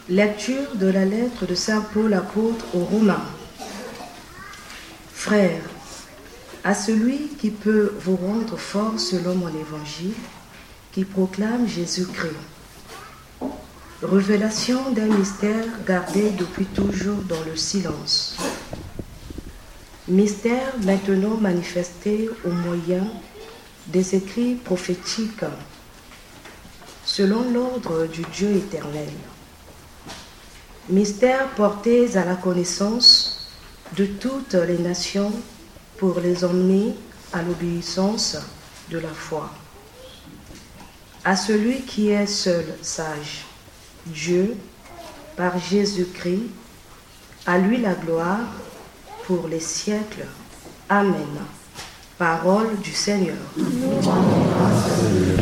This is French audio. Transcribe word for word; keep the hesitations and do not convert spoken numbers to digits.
Lecture de la lettre de saint Paul apôtre aux Romains. Frères, à celui qui peut vous rendre fort selon mon évangile, qui proclame Jésus-Christ. Révélation d'un mystère gardé depuis toujours dans le silence. Mystère maintenant manifesté au moyen des écrits prophétiques, selon l'ordre du Dieu éternel. Mystère porté à la connaissance de toutes les nations pour les emmener à l'obéissance de la foi. À celui qui est seul sage, Dieu, par Jésus-Christ, à lui la gloire pour les siècles. Amen. Parole du Seigneur.